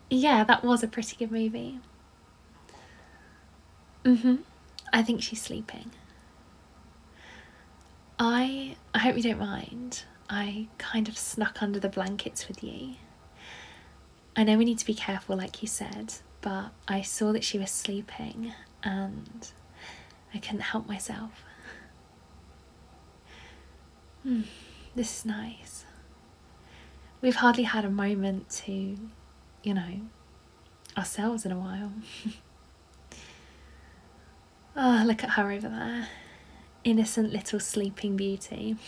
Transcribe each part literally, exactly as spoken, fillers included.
Yeah, that was a pretty good movie. Mm-hmm. I think she's sleeping. I I hope you don't mind. I kind of snuck under the blankets with you. I know we need to be careful, like you said, but I saw that she was sleeping and I couldn't help myself. Hmm, this is nice. We've hardly had a moment to, you know, ourselves in a while. Oh, look at her over there. Innocent little sleeping beauty.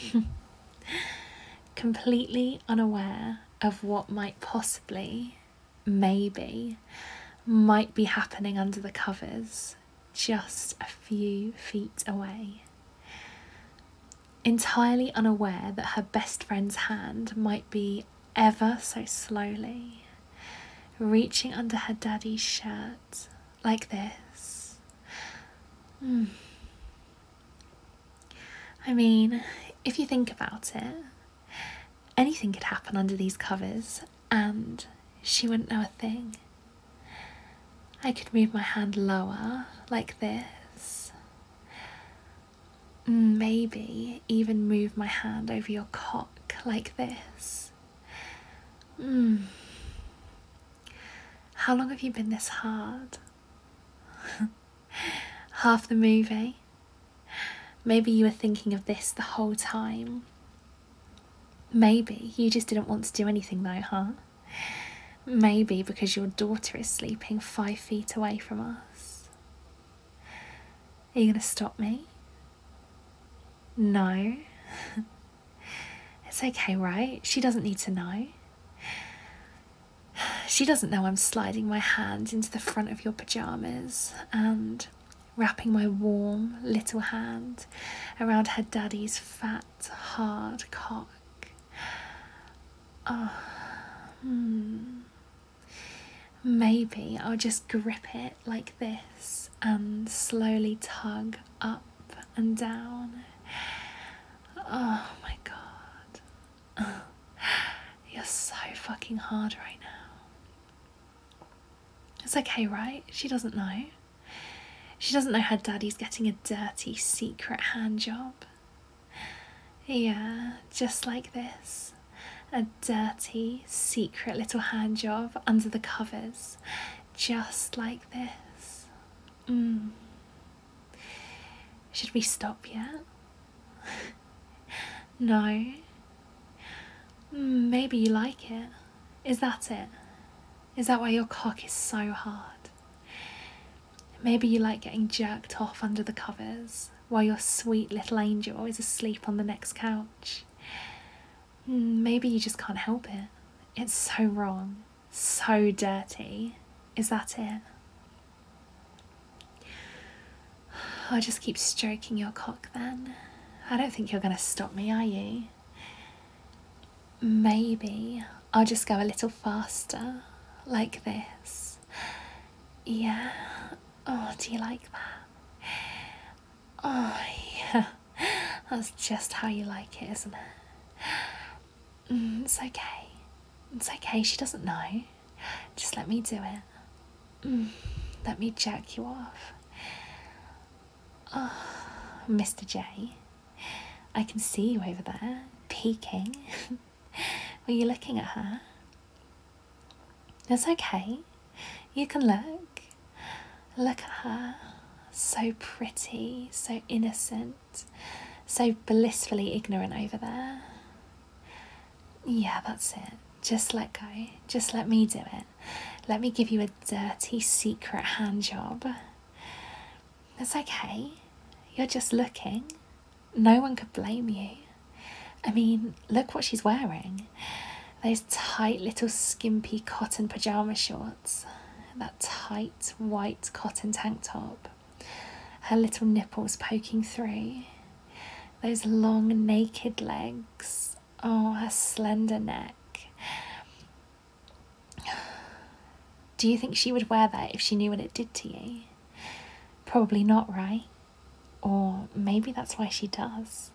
Completely unaware of what might possibly, maybe, might be happening under the covers, just a few feet away. Entirely unaware that her best friend's hand might be ever so slowly reaching under her daddy's shirt, like this. Mm. I mean, if you think about it, anything could happen under these covers and she wouldn't know a thing. I could move my hand lower, like this. Maybe even move my hand over your cock, like this. Mm. How long have you been this hard? Half the movie? Maybe you were thinking of this the whole time. Maybe you just didn't want to do anything though, huh? Maybe because your daughter is sleeping five feet away from us. Are you going to stop me? No. It's okay, right? She doesn't need to know. She doesn't know I'm sliding my hand into the front of your pyjamas and wrapping my warm little hand around her daddy's fat, hard cock. Oh, hmm. Maybe I'll just grip it like this and slowly tug up and down. Oh my god. Oh, you're so fucking hard right now. It's okay, right? She doesn't know. She doesn't know her daddy's getting a dirty secret hand job. Yeah, just like this. A dirty secret little hand job under the covers. Just like this. Mm. Should we stop yet? No. Mm, maybe you like it. Is that it? Is that why your cock is so hard? Maybe you like getting jerked off under the covers while your sweet little angel is asleep on the next couch. Mm, maybe you just can't help it. It's so wrong, so dirty. Is that it? I'll just keep stroking your cock then. I don't think you're going to stop me, are you? Maybe I'll just go a little faster, like this. Yeah. Oh, do you like that? Oh, yeah. That's just how you like it, isn't it? Mm, it's okay. It's okay, she doesn't know. Just let me do it. Mm, let me jerk you off. Oh, Mister J, I can see you over there, peeking. Were you looking at her? It's okay. You can look. Look at her. So pretty, so innocent, so blissfully ignorant over there. Yeah, that's it. Just let go. Just let me do it. Let me give you a dirty secret hand job. It's okay. You're just looking. No one could blame you. I mean, look what she's wearing. Those tight little skimpy cotton pyjama shorts. That tight white cotton tank top. Her little nipples poking through. Those long naked legs. Oh, her slender neck. Do you think she would wear that if she knew what it did to you? Probably not, right? Or maybe that's why she does.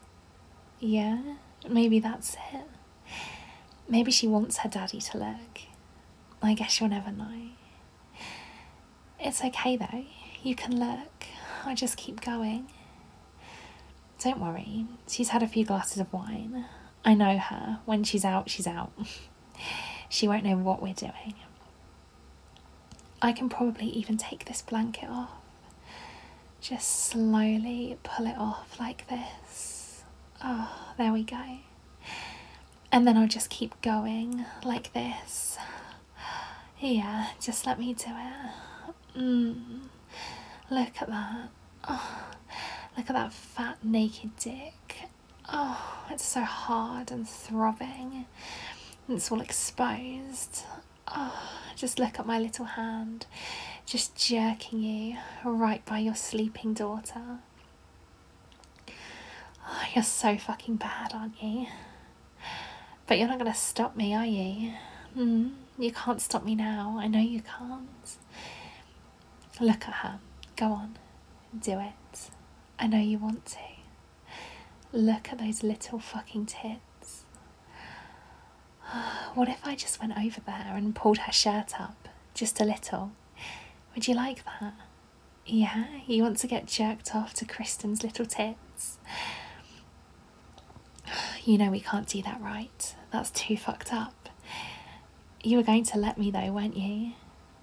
Yeah, maybe that's it. Maybe she wants her daddy to look. I guess you'll never know. It's okay though, you can look. I'll just keep going. Don't worry, she's had a few glasses of wine. I know her. When she's out, she's out. She won't know what we're doing. I can probably even take this blanket off. Just slowly pull it off like this. Oh, there we go. And then I'll just keep going like this. Yeah, just let me do it. Mm. Look at that. Oh, look at that fat naked dick. Oh, it's so hard and throbbing. It's all exposed. Oh, just look at my little hand, just jerking you right by your sleeping daughter. Oh, you're so fucking bad, aren't you? But you're not going to stop me, are you? Mm, you can't stop me now. I know you can't. Look at her. Go on. Do it. I know you want to. Look at those little fucking tits. What if I just went over there and pulled her shirt up? Just a little. Would you like that? Yeah? You want to get jerked off to Kristen's little tits? You know we can't do that, right? That's too fucked up. You were going to let me though, weren't you?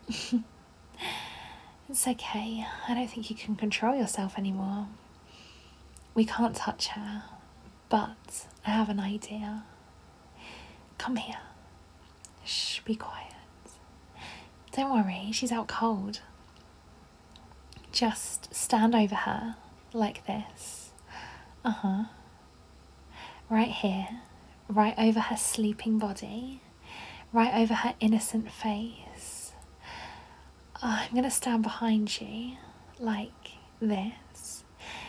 It's okay. I don't think you can control yourself anymore. We can't touch her, but I have an idea. Come here. Shh, be quiet. Don't worry, she's out cold. Just stand over her like this. Uh-huh. Right here, right over her sleeping body, right over her innocent face. Oh, I'm going to stand behind you like this,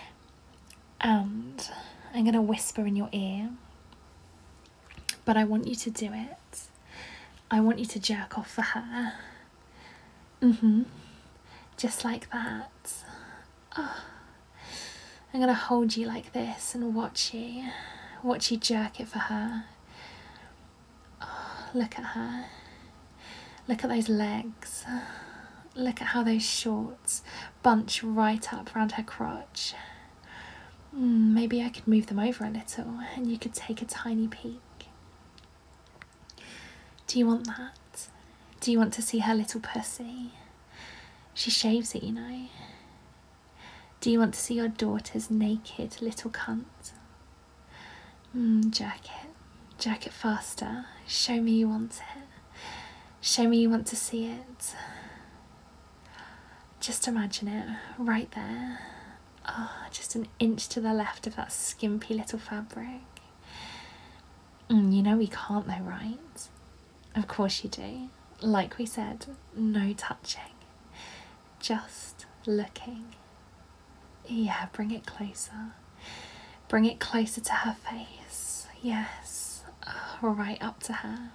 and I'm going to whisper in your ear, but I want you to do it. I want you to jerk off for her. Mm-hmm. Just like that. Oh. I'm going to hold you like this and watch you. Watch you jerk it for her. Oh, look at her. Look at those legs. Look at how those shorts bunch right up around her crotch. Mm, maybe I could move them over a little and you could take a tiny peek. Do you want that? Do you want to see her little pussy? She shaves it, you know. Do you want to see your daughter's naked little cunt? Mm, jerk it. Jerk it faster. Show me you want it. Show me you want to see it. Just imagine it right there. Oh, just an inch to the left of that skimpy little fabric. Mm, you know we can't though, right? Of course you do. Like we said, no touching. Just looking. Yeah, bring it closer. Bring it closer to her face. Yes. Oh, right up to her.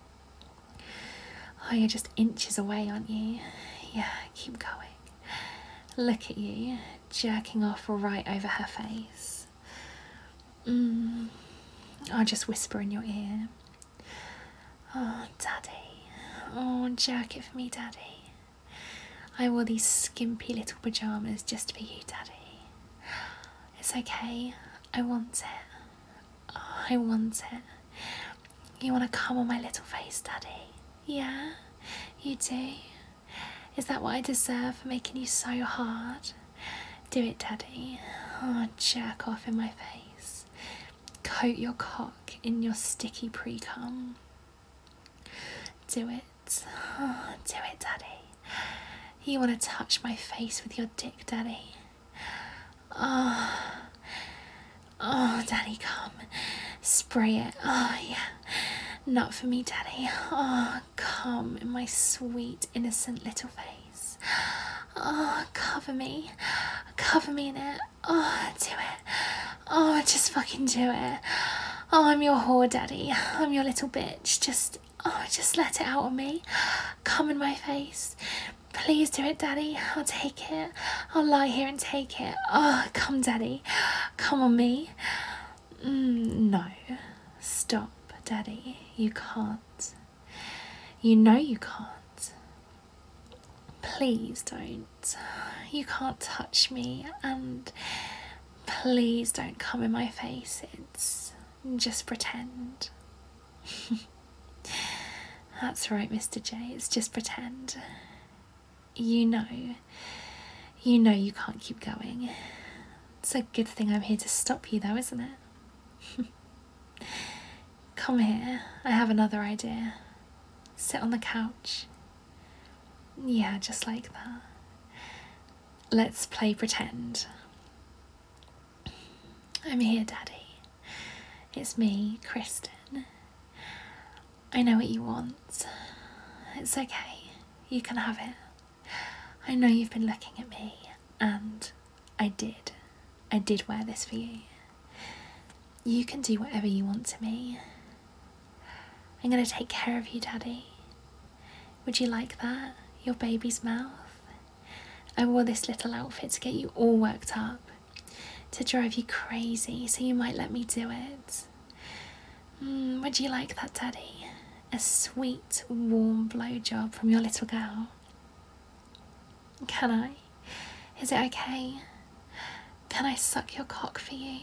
Oh, you're just inches away, aren't you? Yeah, keep going. Look at you, jerking off right over her face. Mm. I'll just whisper in your ear. Oh, Daddy. Oh, jerk it for me, Daddy. I wore these skimpy little pyjamas just for you, Daddy. It's okay. I want it. Oh, I want it. You want to come on my little face, Daddy? Yeah? You do? Is that what I deserve for making you so hard? Do it, Daddy. Oh, jerk off in my face. Coat your cock in your sticky pre-cum. Do it. Oh, do it, Daddy. You want to touch my face with your dick, Daddy? Oh, oh, Daddy, come. Spray it. Oh, yeah. Not for me, Daddy. Oh, come in my sweet, innocent little face. Oh, cover me. Cover me in it. Oh, do it. Oh, just fucking do it. Oh, I'm your whore, Daddy. I'm your little bitch. Just, oh, just let it out on me. Come in my face. Please do it, Daddy. I'll take it. I'll lie here and take it. Oh, come, Daddy. Come on me. Mm, no. Stop, Daddy. You can't. You know you can't. Please don't. You can't touch me, and please don't come in my face. It's just pretend. That's right, Mister J, it's just pretend. You know, you know you can't keep going. It's a good thing I'm here to stop you though, isn't it? Come here, I have another idea. Sit on the couch. Yeah, just like that. Let's play pretend. I'm here, Daddy. It's me, Kristen. I know what you want. It's okay. You can have it. I know you've been looking at me, and I did. I did wear this for you. You can do whatever you want to me. I'm going to take care of you, Daddy. Would you like that? Your baby's mouth? I wore this little outfit to get you all worked up, to drive you crazy, so you might let me do it. Mm, would you like that, Daddy? A sweet, warm blowjob from your little girl? Can I? Is it okay? Can I suck your cock for you?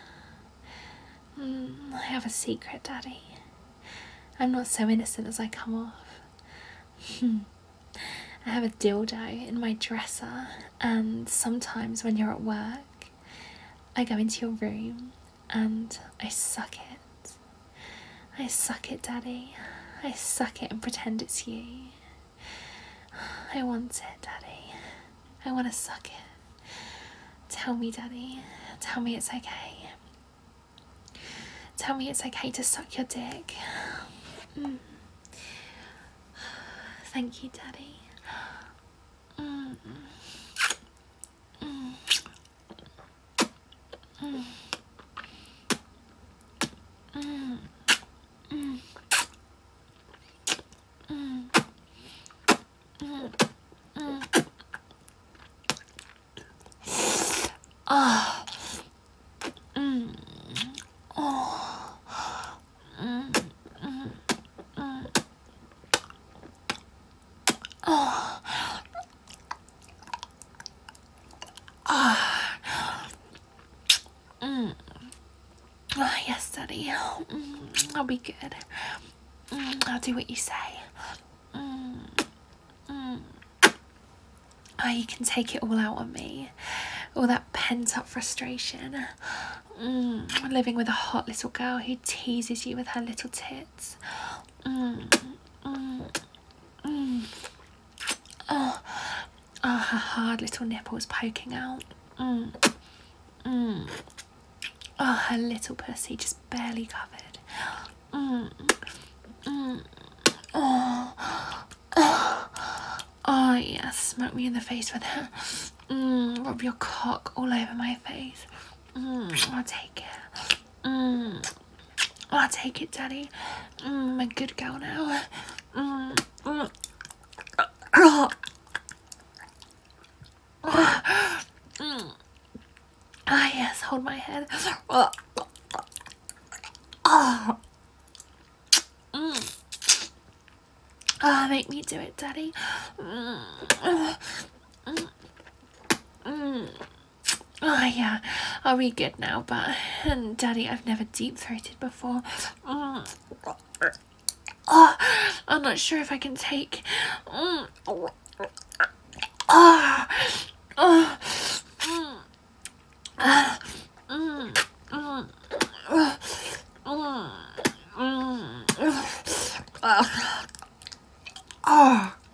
Mm, I have a secret, Daddy. I'm not so innocent as I come off. I have a dildo in my dresser, and sometimes when you're at work, I go into your room and I suck it. I suck it, Daddy. I suck it and pretend it's you. I want it, Daddy. I want to suck it. Tell me, Daddy. Tell me it's okay. Tell me it's okay to suck your dick. Mm. Thank you, Daddy. Mm. Mm. Mm. Mm. Mm. Mm. Mm. Mm. Ah. Mm. Oh. Mm. Mm. Mm. Oh. Ah. Mm. Oh, yes, Daddy. Mm. I'll be good. Mm. I'll do what you say. Mm. Mm. Oh, you can take it all out on me. All that pent-up frustration. Mm. Living with a hot little girl who teases you with her little tits. Mm. Mm. Mm. Oh. Oh, her hard little nipples poking out. Mm. Mm. Oh, her little pussy just barely covered. Mm. Mm. Oh. Oh. Oh, yes, smack me in the face with her. Mm. Rub your cock all over my face. Mm. I'll take it. Mm. I'll take it, Daddy. Mm. I'm a good girl now. Mm. Mm. Oh. Mm. Ah, yes, hold my head. Oh. Oh. Mm. Oh, make me do it, Daddy. Mm. Mm. Mm. Oh, yeah, are we good now? But, and Daddy, I've never deep-throated before. Mm. Oh, I'm not sure if I can take. Mm. Oh. Oh. Oh. Mm. Uh. Mm. Mm. Uh. Mm. Mm. Uh. Oh.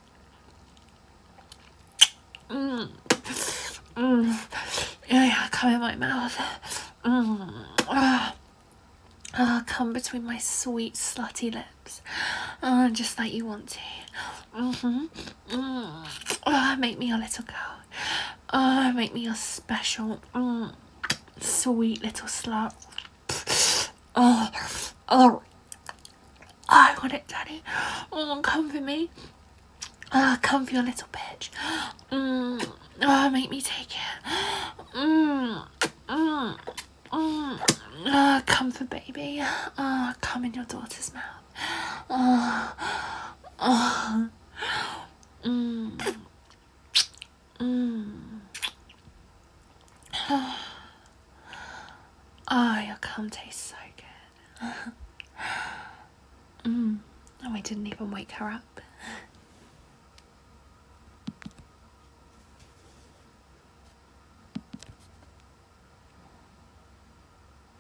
Mm. Mm. Yeah, come in my mouth. Mm. Oh. Oh, come between my sweet slutty lips. Oh, just like you want to. Mm-hmm. Mm. Oh, make me your little girl. Oh, make me your special, mm, sweet little slut. Oh, oh. I want it, Daddy. Oh, come for me. Oh, come for your little bitch. Mm. Oh, make me take it. Mm. Mm. Mm. Oh, come for baby. Oh, come in your daughter's mouth. Oh, oh. Oh, your cum tastes so good. mm. Oh, I didn't even wake her up.